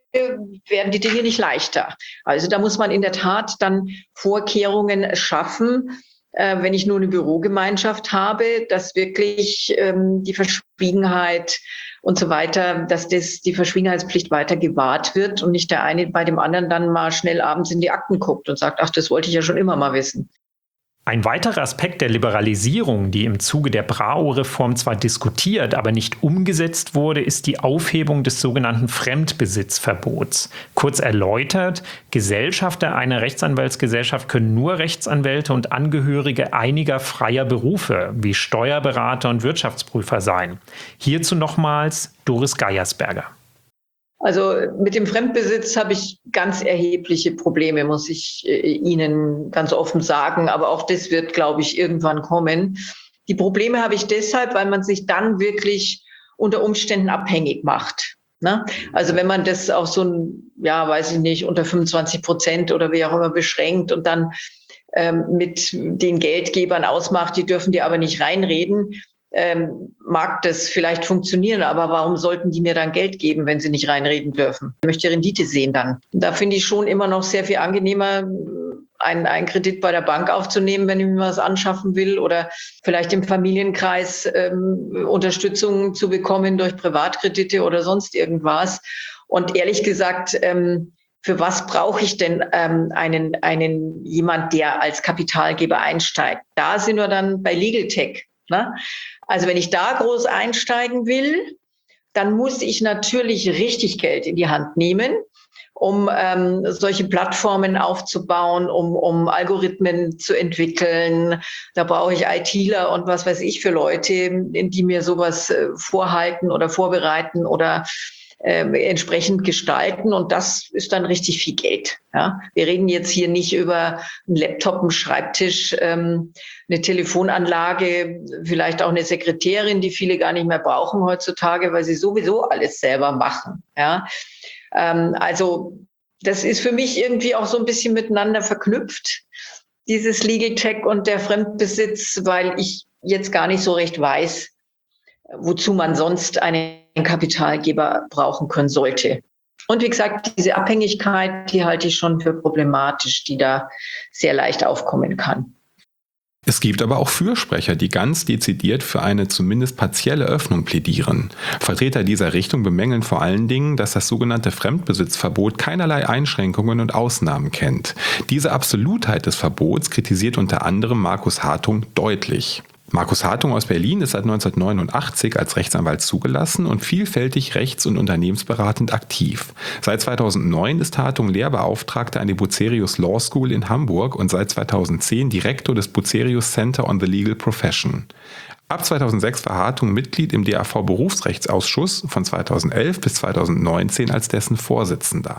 werden die Dinge nicht leichter. Also da muss man in der Tat dann Vorkehrungen schaffen, äh, wenn ich nur eine Bürogemeinschaft habe, dass wirklich ähm, die Verschwiegenheit und so weiter, dass das, die Verschwiegenheitspflicht weiter gewahrt wird und nicht der eine bei dem anderen dann mal schnell abends in die Akten guckt und sagt, ach, das wollte ich ja schon immer mal wissen. Ein weiterer Aspekt der Liberalisierung, die im Zuge der Brau-Reform zwar diskutiert, aber nicht umgesetzt wurde, ist die Aufhebung des sogenannten Fremdbesitzverbots. Kurz erläutert, Gesellschafter einer Rechtsanwaltsgesellschaft können nur Rechtsanwälte und Angehörige einiger freier Berufe wie Steuerberater und Wirtschaftsprüfer sein. Hierzu nochmals Doris Geiersberger. Also mit dem Fremdbesitz habe ich ganz erhebliche Probleme, muss ich äh, Ihnen ganz offen sagen. Aber auch das wird, glaube ich, irgendwann kommen. Die Probleme habe ich deshalb, weil man sich dann wirklich unter Umständen abhängig macht, ne? Also wenn man das auf so ein, ja, weiß ich nicht, unter fünfundzwanzig Prozent oder wie auch immer beschränkt und dann ähm, mit den Geldgebern ausmacht, die dürfen dir aber nicht reinreden, Ähm, mag das vielleicht funktionieren, aber warum sollten die mir dann Geld geben, wenn sie nicht reinreden dürfen? Ich möchte Rendite sehen dann. Da finde ich schon immer noch sehr viel angenehmer, einen, einen Kredit bei der Bank aufzunehmen, wenn ich mir was anschaffen will oder vielleicht im Familienkreis ähm, Unterstützung zu bekommen durch Privatkredite oder sonst irgendwas. Und ehrlich gesagt, ähm, für was brauche ich denn ähm, einen, einen jemand, der als Kapitalgeber einsteigt? Da sind wir dann bei Legal Tech. Ne? Also wenn ich da groß einsteigen will, dann muss ich natürlich richtig Geld in die Hand nehmen, um ähm, solche Plattformen aufzubauen, um, um Algorithmen zu entwickeln. Da brauche ich ITler und was weiß ich für Leute, die mir sowas äh, vorhalten oder vorbereiten oder äh, entsprechend gestalten. Und das ist dann richtig viel Geld. Ja? Wir reden jetzt hier nicht über einen Laptop, einen Schreibtisch, ähm, eine Telefonanlage, vielleicht auch eine Sekretärin, die viele gar nicht mehr brauchen heutzutage, weil sie sowieso alles selber machen. Ja? Ähm, also das ist für mich irgendwie auch so ein bisschen miteinander verknüpft, dieses Legal Tech und der Fremdbesitz, weil ich jetzt gar nicht so recht weiß, wozu man sonst einen Kapitalgeber brauchen können sollte. Und wie gesagt, diese Abhängigkeit, die halte ich schon für problematisch, die da sehr leicht aufkommen kann. Es gibt aber auch Fürsprecher, die ganz dezidiert für eine zumindest partielle Öffnung plädieren. Vertreter dieser Richtung bemängeln vor allen Dingen, dass das sogenannte Fremdbesitzverbot keinerlei Einschränkungen und Ausnahmen kennt. Diese Absolutheit des Verbots kritisiert unter anderem Markus Hartung deutlich. Markus Hartung aus Berlin ist seit neunzehnhundertneunundachtzig als Rechtsanwalt zugelassen und vielfältig rechts- und unternehmensberatend aktiv. Seit zweitausendneun ist Hartung Lehrbeauftragter an der Bucerius Law School in Hamburg und seit zweitausendzehn Direktor des Bucerius Center on the Legal Profession. Ab zweitausendsechs war Hartung Mitglied im D A V-Berufsrechtsausschuss, von zweitausendelf bis zweitausendneunzehn als dessen Vorsitzender.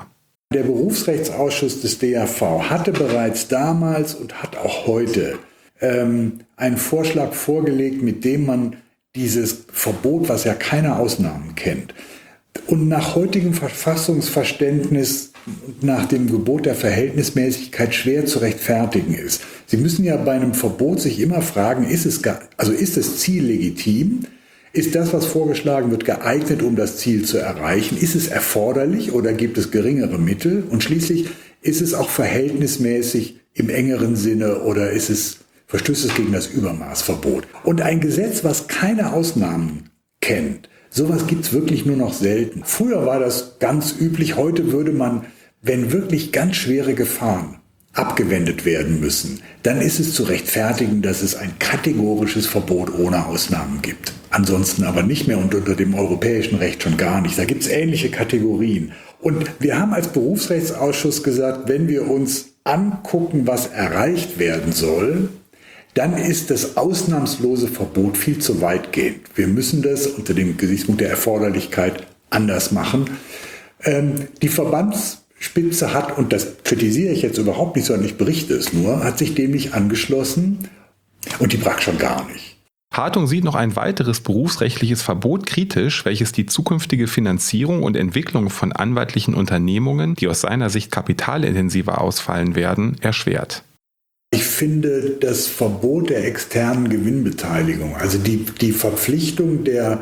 Der Berufsrechtsausschuss des D A V hatte bereits damals und hat auch heute ähm, einen Vorschlag vorgelegt, mit dem man dieses Verbot, was ja keine Ausnahmen kennt, und nach heutigem Verfassungsverständnis, nach dem Gebot der Verhältnismäßigkeit schwer zu rechtfertigen ist. Sie müssen ja bei einem Verbot sich immer fragen, ist es, also ist das Ziel legitim? Ist das, was vorgeschlagen wird, geeignet, um das Ziel zu erreichen? Ist es erforderlich oder gibt es geringere Mittel? Und schließlich, ist es auch verhältnismäßig im engeren Sinne oder ist es, verstößt es gegen das Übermaßverbot? Und ein Gesetz, was keine Ausnahmen kennt, sowas gibt es wirklich nur noch selten. Früher war das ganz üblich, heute würde man, wenn wirklich ganz schwere Gefahren abgewendet werden müssen, dann ist es zu rechtfertigen, dass es ein kategorisches Verbot ohne Ausnahmen gibt. Ansonsten aber nicht mehr und unter dem europäischen Recht schon gar nicht. Da gibt es ähnliche Kategorien. Und wir haben als Berufsrechtsausschuss gesagt, wenn wir uns angucken, was erreicht werden soll, dann ist das ausnahmslose Verbot viel zu weitgehend. Wir müssen das unter dem Gesichtspunkt der Erforderlichkeit anders machen. Ähm, die Verbandsspitze hat, und das kritisiere ich jetzt überhaupt nicht, sondern ich berichte es nur, hat sich dem nicht angeschlossen und die Brack schon gar nicht. Hartung sieht noch ein weiteres berufsrechtliches Verbot kritisch, welches die zukünftige Finanzierung und Entwicklung von anwaltlichen Unternehmungen, die aus seiner Sicht kapitalintensiver ausfallen werden, erschwert. Ich finde das Verbot der externen Gewinnbeteiligung, also die, die Verpflichtung der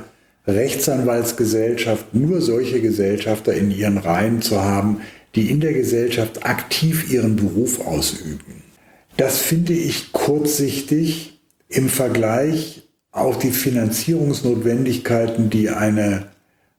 Rechtsanwaltsgesellschaft, nur solche Gesellschafter in ihren Reihen zu haben, die in der Gesellschaft aktiv ihren Beruf ausüben. Das finde ich kurzsichtig im Vergleich auf die Finanzierungsnotwendigkeiten, die eine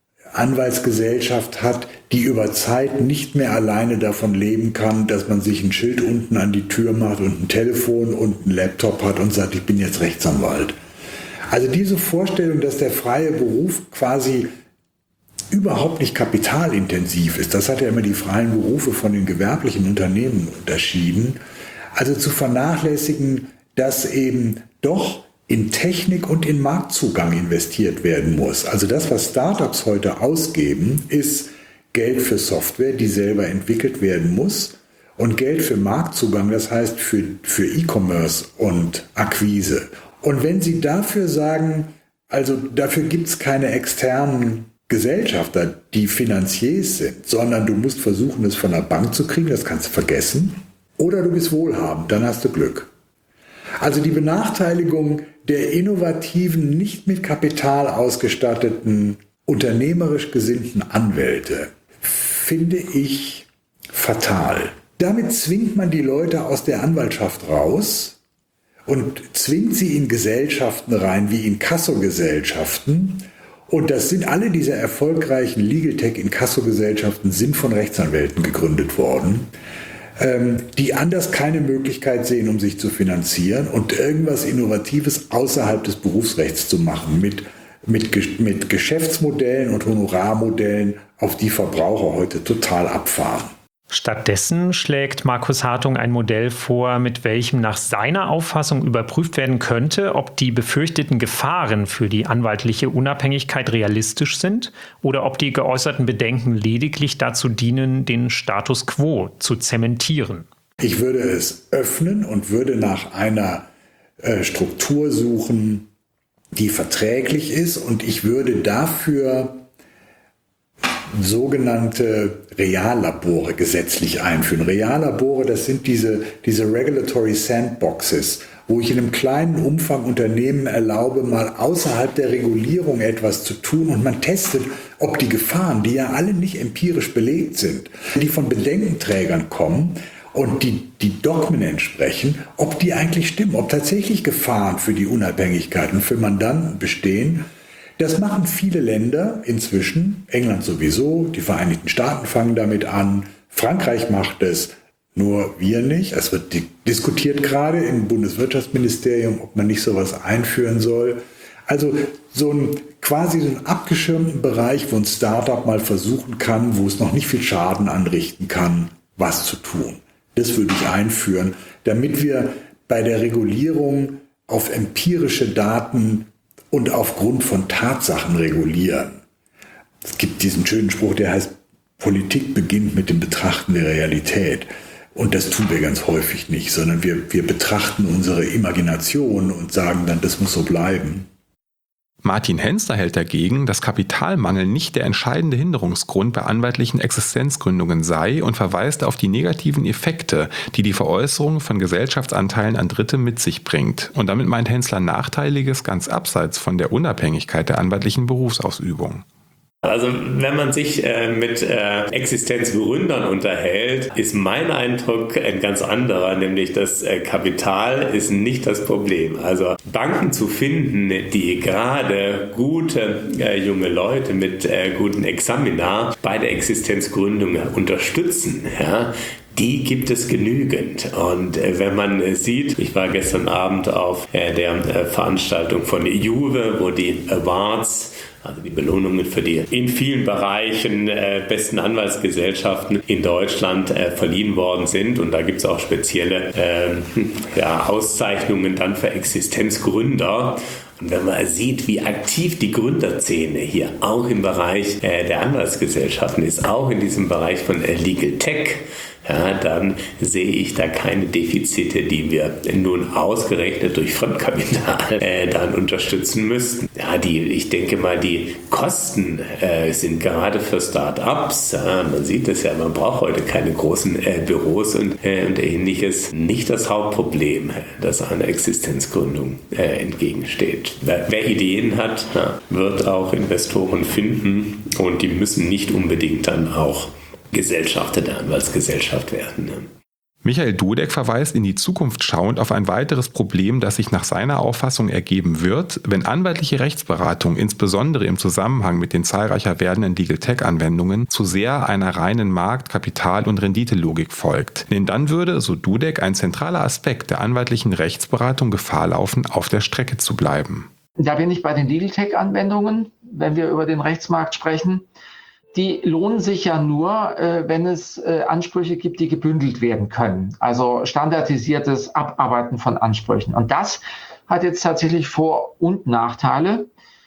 Anwaltsgesellschaft hat, die über Zeit nicht mehr alleine davon leben kann, dass man sich ein Schild unten an die Tür macht und ein Telefon und einen Laptop hat und sagt, ich bin jetzt Rechtsanwalt. Also diese Vorstellung, dass der freie Beruf quasi überhaupt nicht kapitalintensiv ist, das hat ja immer die freien Berufe von den gewerblichen Unternehmen unterschieden. Also zu vernachlässigen, dass eben doch in Technik und in Marktzugang investiert werden muss. Also das, was Startups heute ausgeben, ist Geld für Software, die selber entwickelt werden muss, und Geld für Marktzugang, das heißt für, für E-Commerce und Akquise. Und wenn Sie dafür sagen, also dafür gibt es keine externen Gesellschafter, die Finanziers sind, sondern du musst versuchen, es von der Bank zu kriegen, das kannst du vergessen, oder du bist wohlhabend, dann hast du Glück. Also die Benachteiligung der innovativen, nicht mit Kapital ausgestatteten, unternehmerisch gesinnten Anwälte finde ich fatal. Damit zwingt man die Leute aus der Anwaltschaft raus und zwingt sie in Gesellschaften rein, wie Inkasso-Gesellschaften. Und das sind alle diese erfolgreichen Legal Tech Inkasso-Gesellschaften sind von Rechtsanwälten gegründet worden, die anders keine Möglichkeit sehen, um sich zu finanzieren und irgendwas Innovatives außerhalb des Berufsrechts zu machen, mit, mit, mit Geschäftsmodellen und Honorarmodellen, auf die Verbraucher heute total abfahren. Stattdessen schlägt Markus Hartung ein Modell vor, mit welchem nach seiner Auffassung überprüft werden könnte, ob die befürchteten Gefahren für die anwaltliche Unabhängigkeit realistisch sind oder ob die geäußerten Bedenken lediglich dazu dienen, den Status quo zu zementieren. Ich würde es öffnen und würde nach einer äh, Struktur suchen, die verträglich ist, und ich würde dafür sogenannte Reallabore gesetzlich einführen. Reallabore, das sind diese, diese Regulatory Sandboxes, wo ich in einem kleinen Umfang Unternehmen erlaube, mal außerhalb der Regulierung etwas zu tun, und man testet, ob die Gefahren, die ja alle nicht empirisch belegt sind, die von Bedenkenträgern kommen und die, die Dogmen entsprechen, ob die eigentlich stimmen, ob tatsächlich Gefahren für die Unabhängigkeit und für Mandanten bestehen. Das machen viele Länder inzwischen, England sowieso, die Vereinigten Staaten fangen damit an, Frankreich macht es, nur wir nicht. Es wird diskutiert gerade im Bundeswirtschaftsministerium, ob man nicht sowas einführen soll. Also so ein quasi so einen abgeschirmten Bereich, wo ein Startup mal versuchen kann, wo es noch nicht viel Schaden anrichten kann, was zu tun. Das würde ich einführen, damit wir bei der Regulierung auf empirische Daten und aufgrund von Tatsachen regulieren. Es gibt diesen schönen Spruch, der heißt, Politik beginnt mit dem Betrachten der Realität. Und das tun wir ganz häufig nicht, sondern wir, wir betrachten unsere Imagination und sagen dann, das muss so bleiben. Martin Hensler hält dagegen, dass Kapitalmangel nicht der entscheidende Hinderungsgrund bei anwaltlichen Existenzgründungen sei und verweist auf die negativen Effekte, die die Veräußerung von Gesellschaftsanteilen an Dritte mit sich bringt. Und damit meint Hensler Nachteiliges ganz abseits von der Unabhängigkeit der anwaltlichen Berufsausübung. Also wenn man sich äh, mit äh, Existenzgründern unterhält, ist mein Eindruck ein ganz anderer, nämlich das äh, Kapital ist nicht das Problem. Also Banken zu finden, die gerade gute äh, junge Leute mit äh, guten Examina bei der Existenzgründung unterstützen, ja, die gibt es genügend. Und äh, wenn man äh, sieht, ich war gestern Abend auf äh, der äh, Veranstaltung von Juve, wo die Awards, also die Belohnungen für die in vielen Bereichen äh, besten Anwaltsgesellschaften in Deutschland äh, verliehen worden sind. Und da gibt es auch spezielle äh, ja, Auszeichnungen dann für Existenzgründer. Und wenn man sieht, wie aktiv die Gründerszene hier auch im Bereich äh, der Anwaltsgesellschaften ist, auch in diesem Bereich von äh, Legal Tech, ja, dann sehe ich da keine Defizite, die wir nun ausgerechnet durch Fremdkapital äh, dann unterstützen müssten. Ja, die, ich denke mal, die Kosten äh, sind gerade für Start-ups, ja, man sieht es ja, man braucht heute keine großen äh, Büros und, äh, und ähnliches, nicht das Hauptproblem, das einer Existenzgründung äh, entgegensteht. Wer, wer Ideen hat, ja, wird auch Investoren finden und die müssen nicht unbedingt dann auch Gesellschafter der Anwaltsgesellschaft werden. Michael Dudek verweist in die Zukunft schauend auf ein weiteres Problem, das sich nach seiner Auffassung ergeben wird, wenn anwaltliche Rechtsberatung, insbesondere im Zusammenhang mit den zahlreicher werdenden Legal-Tech-Anwendungen, zu sehr einer reinen Markt-, Kapital- und Renditelogik folgt. Denn dann würde, so Dudek, ein zentraler Aspekt der anwaltlichen Rechtsberatung Gefahr laufen, auf der Strecke zu bleiben. Da bin ich bei den Legal-Tech-Anwendungen, wenn wir über den Rechtsmarkt sprechen. Die lohnen sich ja nur, äh, wenn es äh, Ansprüche gibt, die gebündelt werden können. Also standardisiertes Abarbeiten von Ansprüchen. Und das hat jetzt tatsächlich Vor- und Nachteile.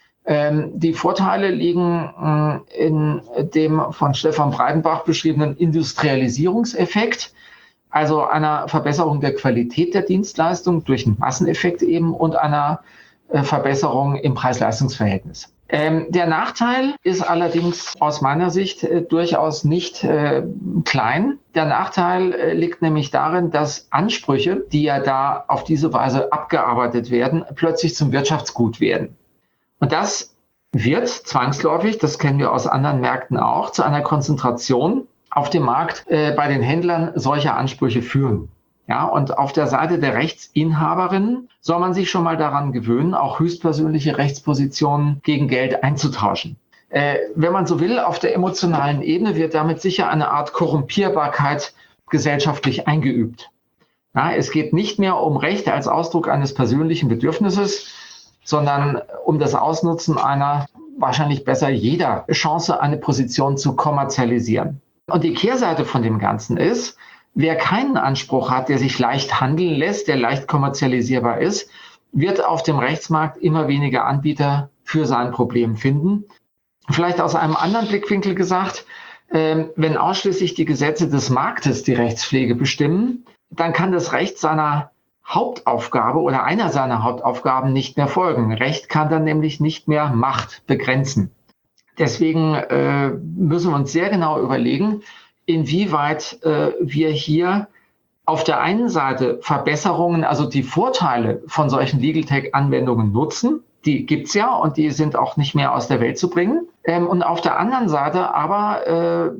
Ähm, die Vorteile liegen äh, in dem von Stefan Breidenbach beschriebenen Industrialisierungseffekt, also einer Verbesserung der Qualität der Dienstleistung durch einen Masseneffekt eben und einer äh, Verbesserung im Preis-Leistungs-Verhältnis. Ähm, der Nachteil ist allerdings aus meiner Sicht äh, durchaus nicht äh, klein. Der Nachteil äh, liegt nämlich darin, dass Ansprüche, die ja da auf diese Weise abgearbeitet werden, plötzlich zum Wirtschaftsgut werden. Und das wird zwangsläufig, das kennen wir aus anderen Märkten auch, zu einer Konzentration auf dem Markt äh, bei den Händlern solcher Ansprüche führen. Ja, und auf der Seite der Rechtsinhaberinnen soll man sich schon mal daran gewöhnen, auch höchstpersönliche Rechtspositionen gegen Geld einzutauschen. Äh, wenn man so will, auf der emotionalen Ebene wird damit sicher eine Art Korrumpierbarkeit gesellschaftlich eingeübt. Ja, es geht nicht mehr um Recht als Ausdruck eines persönlichen Bedürfnisses, sondern um das Ausnutzen einer wahrscheinlich besser jeder Chance, eine Position zu kommerzialisieren. Und die Kehrseite von dem Ganzen ist, wer keinen Anspruch hat, der sich leicht handeln lässt, der leicht kommerzialisierbar ist, wird auf dem Rechtsmarkt immer weniger Anbieter für sein Problem finden. Vielleicht aus einem anderen Blickwinkel gesagt, äh, wenn ausschließlich die Gesetze des Marktes die Rechtspflege bestimmen, dann kann das Recht seiner Hauptaufgabe oder einer seiner Hauptaufgaben nicht mehr folgen. Recht kann dann nämlich nicht mehr Macht begrenzen. Deswegen äh, müssen wir uns sehr genau überlegen, inwieweit äh, wir hier auf der einen Seite Verbesserungen, also die Vorteile von solchen Legal-Tech-Anwendungen nutzen. Die gibt's ja und die sind auch nicht mehr aus der Welt zu bringen. Ähm, und auf der anderen Seite aber äh,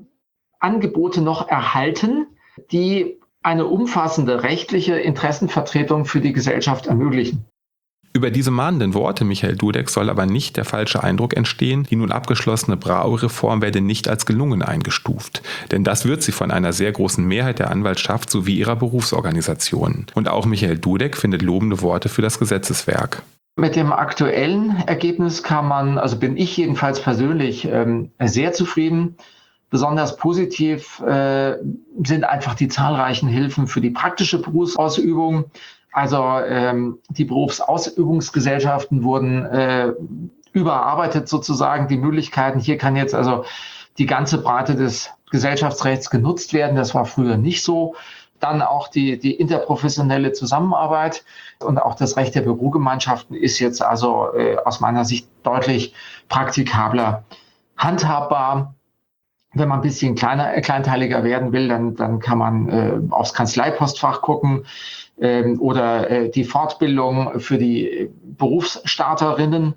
Angebote noch erhalten, die eine umfassende rechtliche Interessenvertretung für die Gesellschaft ermöglichen. Über diese mahnenden Worte Michael Dudek soll aber nicht der falsche Eindruck entstehen, die nun abgeschlossene Brau-Reform werde nicht als gelungen eingestuft. Denn das wird sie von einer sehr großen Mehrheit der Anwaltschaft sowie ihrer Berufsorganisationen. Und auch Michael Dudek findet lobende Worte für das Gesetzeswerk. Mit dem aktuellen Ergebnis kann man, also bin ich jedenfalls persönlich ähm, sehr zufrieden. Besonders positiv äh, sind einfach die zahlreichen Hilfen für die praktische Berufsausübung. Also ähm, die Berufsausübungsgesellschaften wurden äh, überarbeitet sozusagen. Die Möglichkeiten, hier kann jetzt also die ganze Breite des Gesellschaftsrechts genutzt werden. Das war früher nicht so. Dann auch die, die interprofessionelle Zusammenarbeit und auch das Recht der Bürogemeinschaften ist jetzt also äh, aus meiner Sicht deutlich praktikabler handhabbar. Wenn man ein bisschen kleiner, äh, kleinteiliger werden will, dann, dann kann man äh, aufs Kanzleipostfach gucken ähm, oder äh, die Fortbildung für die Berufsstarterinnen,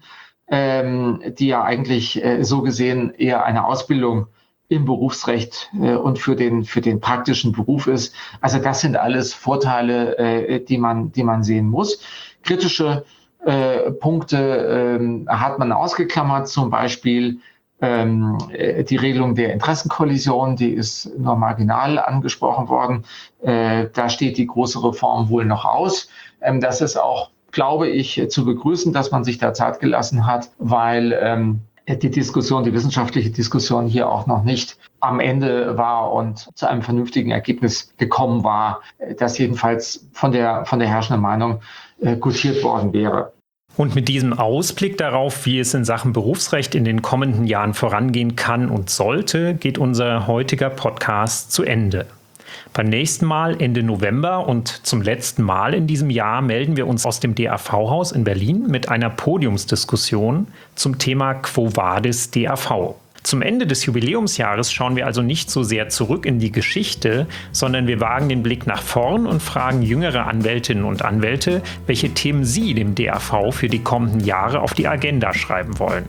ähm, die ja eigentlich äh, so gesehen eher eine Ausbildung im Berufsrecht äh, und für den für den praktischen Beruf ist. Also das sind alles Vorteile, äh, die man die man sehen muss. Kritische äh, Punkte äh, hat man ausgeklammert, zum Beispiel ähm, die Regelung der Interessenkollision, die ist nur marginal angesprochen worden. Äh, da steht die große Reform wohl noch aus. Ähm, das ist auch, glaube ich, zu begrüßen, dass man sich da Zeit gelassen hat, weil ähm, die Diskussion, die wissenschaftliche Diskussion hier auch noch nicht am Ende war und zu einem vernünftigen Ergebnis gekommen war, das jedenfalls von der, von der herrschenden Meinung äh, gutiert worden wäre. Und mit diesem Ausblick darauf, wie es in Sachen Berufsrecht in den kommenden Jahren vorangehen kann und sollte, geht unser heutiger Podcast zu Ende. Beim nächsten Mal Ende November und zum letzten Mal in diesem Jahr melden wir uns aus dem D A V-Haus in Berlin mit einer Podiumsdiskussion zum Thema Quo Vadis D A V. Zum Ende des Jubiläumsjahres schauen wir also nicht so sehr zurück in die Geschichte, sondern wir wagen den Blick nach vorn und fragen jüngere Anwältinnen und Anwälte, welche Themen sie dem D A V für die kommenden Jahre auf die Agenda schreiben wollen.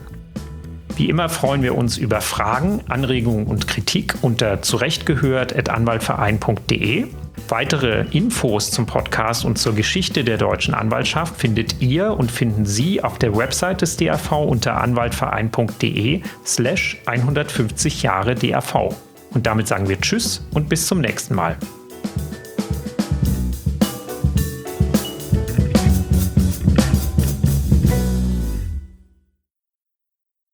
Wie immer freuen wir uns über Fragen, Anregungen und Kritik unter zurechtgehört at anwaltverein punkt de. Weitere Infos zum Podcast und zur Geschichte der deutschen Anwaltschaft findet ihr und finden Sie auf der Website des D A V unter anwaltverein punkt de slash hundertfünfzig Jahre D A V. Und damit sagen wir Tschüss und bis zum nächsten Mal.